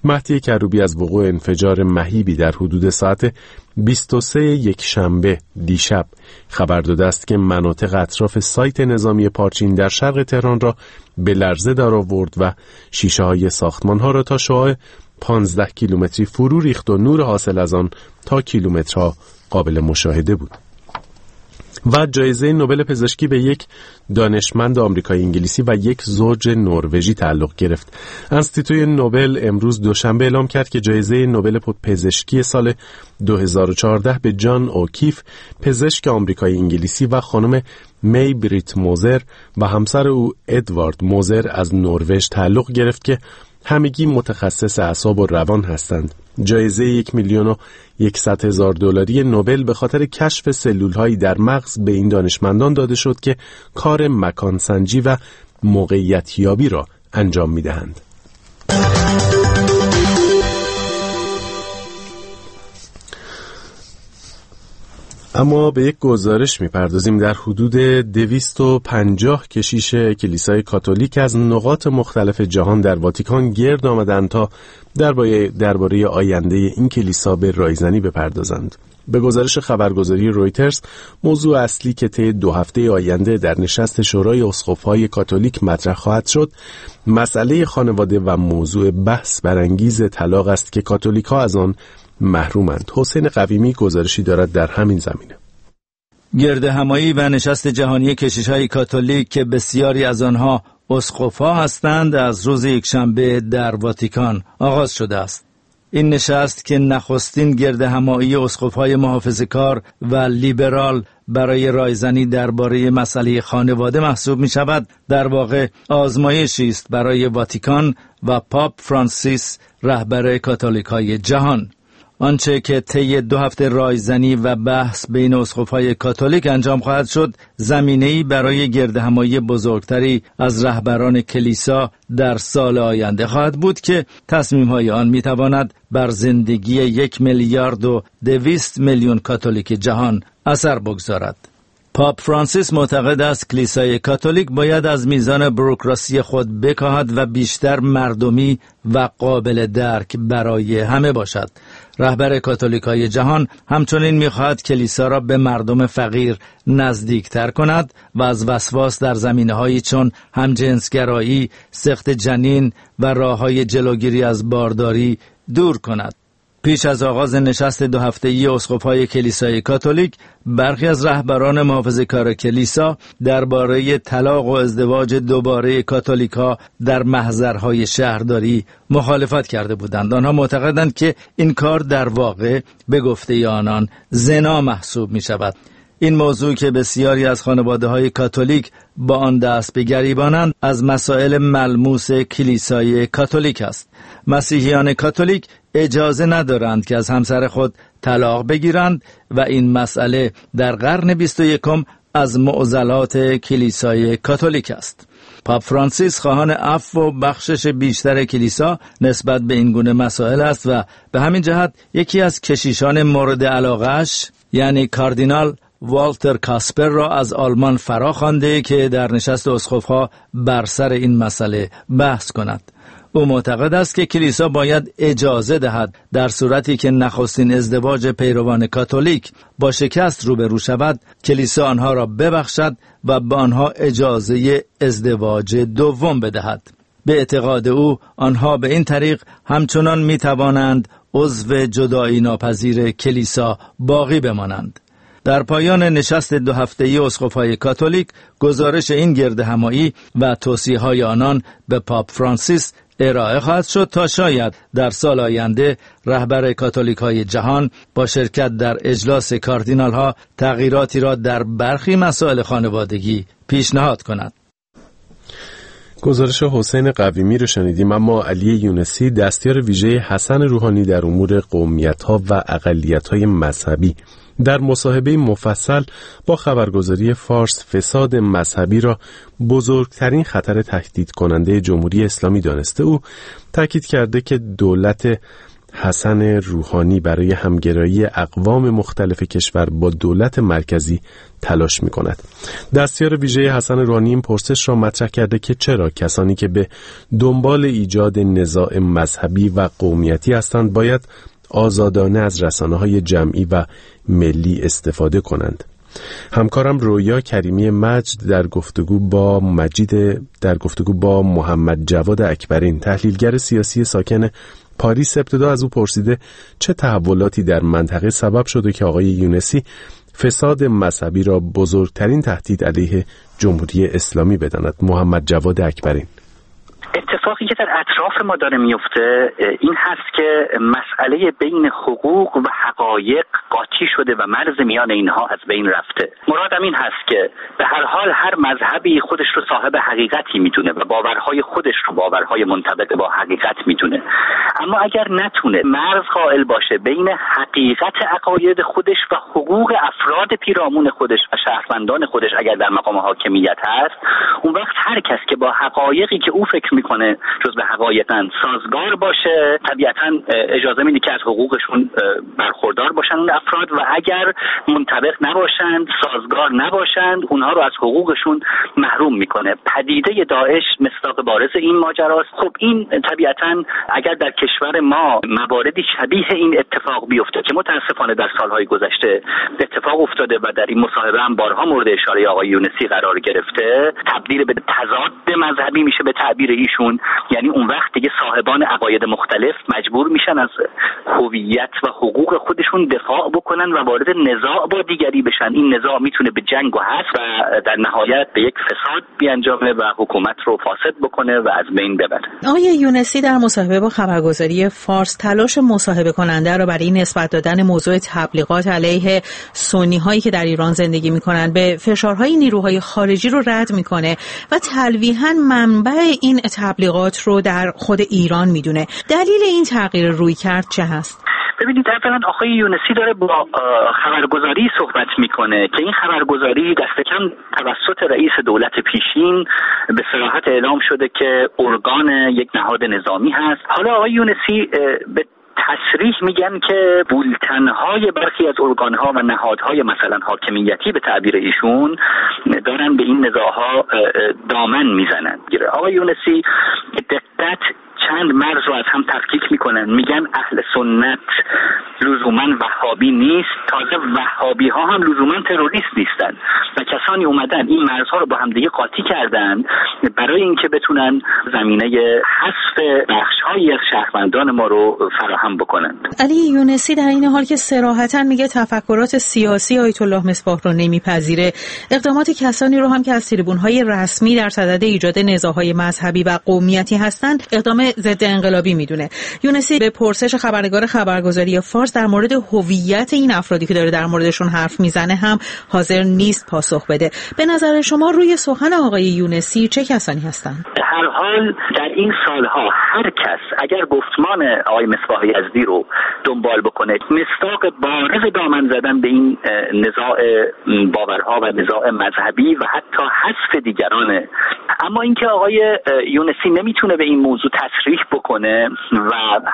مهدی کروبی از وقوع انفجار مهیبی در حدود ساعت 23 یکشنبه دیشب خبر داده است که مناطق اطراف سایت نظامی پارچین در شرق تهران را به لرزه در آورد و شیشه‌های ساختمان‌ها را تا شعاع 15 کیلومتری فرو ریخت و نور حاصل از آن تا کیلومترها قابل مشاهده بود. و جایزه نوبل پزشکی به یک دانشمند آمریکایی انگلیسی و یک زوج نروژی تعلق گرفت. انستیتوی نوبل امروز دوشنبه اعلام کرد که جایزه نوبل پزشکی سال 2014 به جان اوکیف، پزشک آمریکایی انگلیسی، و خانم می بریت موزر و همسر او ادوارد موزر از نروژ تعلق گرفت که همگی متخصص اعصاب و روان هستند. جایزه 1,100,000 دلاری نوبل به خاطر کشف سلول‌هایی در مغز به این دانشمندان داده شد که کار مکانسنجی و موقعیتیابی را انجام می‌دهند. اما به یک گزارش می‌پردازیم. در حدود 250 کشیش کلیسای کاتولیک از نقاط مختلف جهان در واتیکان گرد آمدند تا درباره آینده این کلیسا به رایزنی بپردازند. به گزارش خبرگزاری رویترز، موضوع اصلی که طی 2 هفته آینده در نشست شورای اسقف‌های کاتولیک مطرح خواهد شد، مسئله خانواده و موضوع بحث برانگیز طلاق است که کاتولیک‌ها از آن محرومند. حسین قویمی گزارشی دارد در همین زمینه. گرد همایی و نشست جهانی کشیش‌های کاتولیک که بسیاری از آنها اسقف‌ها هستند، از روز یکشنبه در واتیکان آغاز شده است. این نشست که نخستین گرد همایی اسقف‌های محافظه‌کار و لیبرال برای رایزنی درباره مسئله خانواده محسوب می‌شود، در واقع آزمایشی است برای واتیکان و پاپ فرانسیس، رهبر کاتولیک‌های جهان. آنچه که طی 2 هفته رایزنی و بحث بین اسقف‌های کاتولیک انجام خواهد شد، زمینه‌ای برای گردهمایی بزرگتری از رهبران کلیسا در سال آینده خواهد بود که تصمیم‌های آن می‌تواند بر زندگی 1,200,000,000 کاتولیک جهان اثر بگذارد. پاپ فرانسیس معتقد است کلیسای کاتولیک باید از میزان بوروکراسی خود بکاهد و بیشتر مردمی و قابل درک برای همه باشد. رهبر کاتولیکای جهان همچنین می‌خواهد کلیسا را به مردم فقیر نزدیکتر کند و از وسواس در زمینه‌هایی چون همجنسگرایی، سقط جنین و راه‌های جلوگیری از بارداری دور کند. پیش از آغاز نشست 2 هفته‌ای اسقف‌های کلیسای کاتولیک، برخی از رهبران محافظه‌کار کلیسا درباره طلاق و ازدواج دوباره کاتولیک‌ها در محضرهای شهرداری مخالفت کرده بودند. آنها معتقدند که این کار در واقع به گفته آنان زنا محسوب می‌شود. این موضوع که بسیاری از خانواده‌های کاتولیک با آن دست به گریبانند، از مسائل ملموس کلیسای کاتولیک است. مسیحیان کاتولیک اجازه ندارند که از همسر خود طلاق بگیرند و این مسئله در قرن 21 از معضلات کلیسای کاتولیک است. پاپ فرانسیس خواهان عفو و بخشش بیشتر کلیسا نسبت به این گونه مسائل است و به همین جهت یکی از کشیشان مورد علاقه‌اش، یعنی کاردینال والتر کاسپر، را از آلمان فراخوانده که در نشست اسقف‌ها بر سر این مسئله بحث کند. او معتقد است که کلیسا باید اجازه دهد در صورتی که نخستین ازدواج پیروان کاتولیک با شکست روبرو شود، کلیسا آنها را ببخشد و به آنها اجازه ازدواج دوم بدهد. به اعتقاد او آنها به این طریق همچنان می توانند عضو جدایی ناپذیر کلیسا باقی بمانند. در پایان نشست 2 هفته‌ای اسقف‌های کاتولیک، گزارش این گردهمایی و توصیه‌های آنان به پاپ فرانسیس ارائه خواهد شد تا شاید در سال آینده رهبر کاتولیک‌های جهان با شرکت در اجلاس کاردینال‌ها تغییراتی را در برخی مسائل خانوادگی پیشنهاد کند. گزارش حسین قویمی رو شنیدیم. اما علی یونسی، دستیار ویژه حسن روحانی در امور قومیت‌ها و اقلیت‌های مذهبی، در مصاحبه مفصل با خبرگزاری فارس فساد مذهبی را بزرگترین خطر تهدید کننده جمهوری اسلامی دانسته. او تاکید کرده که دولت حسن روحانی برای همگرایی اقوام مختلف کشور با دولت مرکزی تلاش می‌کند. دستیار ویژه حسن روحانی این پرسش را مطرح کرده که چرا کسانی که به دنبال ایجاد نزاع مذهبی و قومیتی هستند باید آزادانه از رسانه‌های جمعی و ملی استفاده کنند. همکارم رویا کریمی مجد در گفتگو با محمد جواد اکبرین، تحلیلگر سیاسی ساکن پاریس، ابتدا از او پرسیده چه تحولاتی در منطقه سبب شده که آقای یونسی فساد مذهبی را بزرگترین تهدید علیه جمهوری اسلامی بداند. محمد جواد اکبرین: اتفاقی که در اطراف ما داره میفته این هست که مسئله بین حقوق و حقایق قاطی شده و مرز میان اینها از بین رفته. مرادم این هست که به هر حال هر مذهبی خودش رو صاحب حقیقتی میدونه و باورهای خودش رو باورهای منطبق با حقیقت میدونه، اما اگر نتونه مرز قائل باشه بین حقیقت عقاید خودش و حقوق افراد پیرامون خودش و شهروندان خودش اگر در مقام حاکمیت هست، اون وقت هر کس که با حقایقی که او فکر میکنه جز به حقایقاً سازگار باشه طبیعتاً اجازه میده که از حقوقشون برخوردار باشن اون افراد، و اگر منطبق نباشند، سازگار نباشند، اونها رو از حقوقشون محروم میکنه. پدیده داعش مصداق بارز این ماجراست. خب این طبیعتاً اگر در کشور ما مواردی شبیه این اتفاق بیفته که متاسفانه در سالهای گذشته اتفاق افتاده و در این مصاحبه هم بارها مورد اشاره آقای یونسی قرار گرفته، تبدیل به تضاد مذهبی میشه به تعبیر ایشون. یعنی اون وقت دیگه صاحبان عقاید مختلف مجبور میشن از هویت و حقوق خودشون دفاع بکنن و وارد نزاع با دیگری بشن. این نزاع میتونه به جنگ و حرب و در نهایت به یک فساد بیانجامه و حکومت رو فاسد بکنه و از بین ببره. آقای یونسی در مصاحبه با خبرگزاری فارس تلاش مصاحبه کننده را برای نسبت دادن موضوع تبلیغات علیه سنی هایی که در ایران زندگی میکنن به فشارهای نیروهای خارجی رو رد میکنه و تلویحاً منبع این تبلیغات رو در خود ایران میدونه. دلیل این تغییر رویکرد چه هست؟ ببینید، اولا آقای یونسی داره با خبرگزاری صحبت میکنه که این خبرگزاری دست کم توسط رئیس دولت پیشین به صراحت اعلام شده که ارگان یک نهاد نظامی هست. حالا آقای یونسی به تصریح میگن که بولتنهای برخی از ارگانها و نهادهای مثلا حاکمیتی به تعبیر ایشون دارن به این نزاعها دامن میزنن. آقای یونسی دقت چند مرز رو از هم تفکیک میکنن، میگن اهل سنت لزوما وهابی نیست، تازه وهابی ها هم لزوما تروریست نیستن و کسانی اومدن این مرزها رو با هم دیگه قاطی کردن برای اینکه بتونن زمینه حذف بخش‌هایی از شهروندان ما رو فراهم بکنن. علی یونسی در این حال که صراحتاً میگه تفکرات سیاسی آیت الله مصباح رو نمیپذیره، اقدامات کسانی رو هم که از تریبون‌های رسمی در صدد ایجاد نزاع‌های مذهبی و قومیتی هستند اقدام ضد انقلابی میدونه. یونسی به پرسش خبرنگار خبرگزاری فارس در مورد هویت این افرادی که داره در موردشون حرف میزنه هم حاضر نیست پاسخ بده. به نظر شما روی سخن آقای یونسی چه کسانی هستند؟ به هر حال در این سالها هر کس اگر گفتمان آقای مصباح یزدی رو دنبال بکنه، مصداق بارز دامن زدن به این نزاع باورها و نزاع مذهبی و حتی حذف دیگرانه. اما اینکه آقای یونسی نمیتونه به این موضوع تصریح بکنه و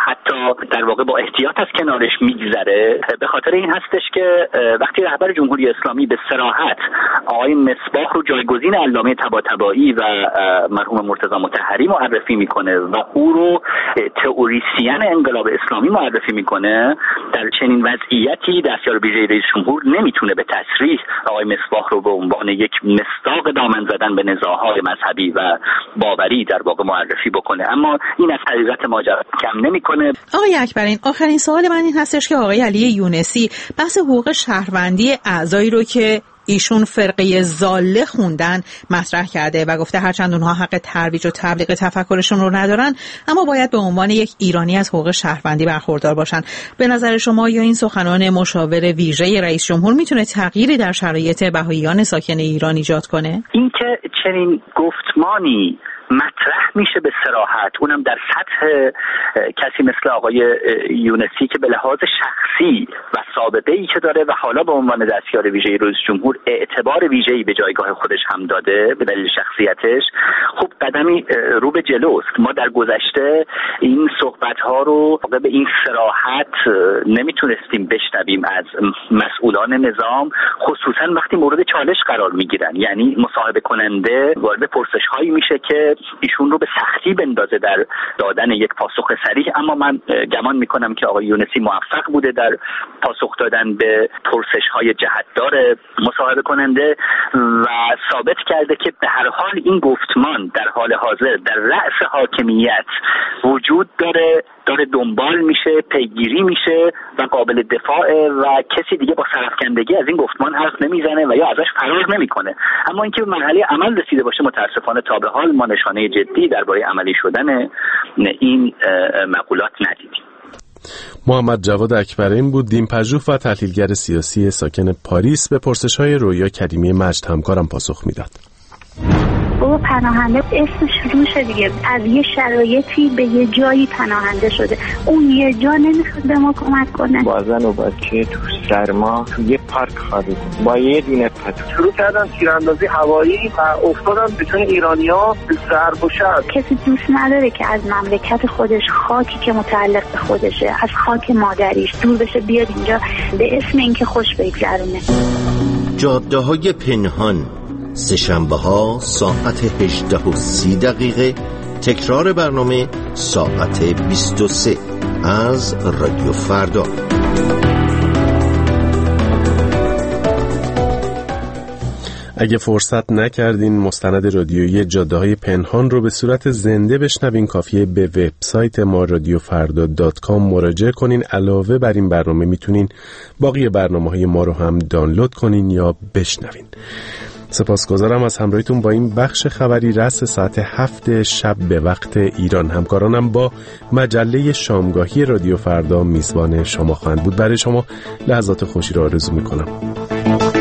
حتی در واقع با احتیاط از کنارش میگذره، به خاطر این هستش که وقتی رهبر جمهوری اسلامی به صراحت آقای مصباح رو جایگزین علامه طباطبایی و مرحوم مرتضی مطهری معرفی میکنه و او رو تئوریسین انقلاب اسلامی معرفی میکنه، در چنین وضعیتی دستیار ویژه رئیس جمهور نمیتونه به تصریح آقای مصباح رو به عنوان یک مصداق دامن زدن به نزاع‌های مذهبی و باوری در واقع معرفی بکنه. اما این از حقیقت ماجرا کم نمیکنه. آقای اکبرین، آخرین سوال من این هستش که آقای علی یونسی بحث حقوق شهروندی اعضایی رو که ایشون فرقه ضاله خوندن مطرح کرده و گفته هرچند اونها حق ترویج و تبلیغ تفکرشون رو ندارن اما باید به عنوان یک ایرانی از حقوق شهروندی برخوردار باشن. به نظر شما یا این سخنان مشاور ویژه رئیس جمهور میتونه تغییری در شرایط بهائیان ساکن ایران ایجاد کنه؟ اینکه چنین گفتمانی مطرح میشه به صراحت، اونم در سطح کسی مثل آقای یونسی که به لحاظ شخصی و سابقه‌ای که داره و حالا به عنوان دستیار ویژه رئیس جمهور اعتبار ویژه‌ای به جایگاه خودش هم داده به دلیل شخصیتش، خب قدمی رو به جلوست. ما در گذشته این صحبت‌ها رو به این صراحت نمیتونستیم بشنویم از مسئولان نظام، خصوصا وقتی مورد چالش قرار میگیرن. یعنی مصاحبه کننده وارد پرسش‌هایی میشه که ایشون رو به سختی بندازه در دادن یک پاسخ صریح، اما من گمان میکنم که آقای یونسی موفق بوده در پاسخ دادن به پرسش‌های جهتدار مصاحبه کننده و ثابت کرده که به هر حال این گفتمان در حال حاضر در رأس حاکمیت وجود داره دنبال میشه، پیگیری میشه و قابل دفاعه و کسی دیگه با سرفکندگی از این گفتمان حرف نمیزنه و یا ازش فرار نمیکنه. اما اینکه به مرحله عمل رسیده باشه متاسفانه تا به حال ما نشانه جدی درباره عملی شدن این مقولات ندیدیم. محمد جواد اکبرین بود، دین‌پژوه و تحلیلگر سیاسی ساکن پاریس، به پرسش‌های رویا کریمی مجد همکارم پاسخ میداد. بابا پناهنده اسمش روشه دیگه، از یه شرایطی به یه جایی پناهنده شده، اون یه جا نمیخواد به ما کمک کنه. با زن و بچه تو سرما تو یه پارک خوابیدیم با یه دونه پتو، شروع کردن تیراندازی هوایی و افتادن بتون ایرانی‌ها ضرب و شد. کسی دوست نداره که از مملکت خودش، خاکی که متعلق به خودشه، از خاک مادریش دور بشه بیاد اینجا به اسم اینکه خوش بگذرونه. جاده‌های پنهان، سه‌شنبه‌ها ساعت 18:30، تکرار برنامه ساعت 23 از رادیو فردا. اگه فرصت نکردین مستند رادیویی جاده‌های پنهان رو به صورت زنده بشنوین، کافیه به وبسایت ما radiofarda.com مراجعه کنین. علاوه بر این برنامه میتونین باقی برنامه‌های ما رو هم دانلود کنین یا بشنوین. سپاسگزارم از همراهیتون با این بخش خبری رس ساعت 7 شب به وقت ایران. همکارانم با مجله شامگاهی رادیو فردا میزبان شما خواهند بود. برای شما لحظات خوشی را آرزو میکنم.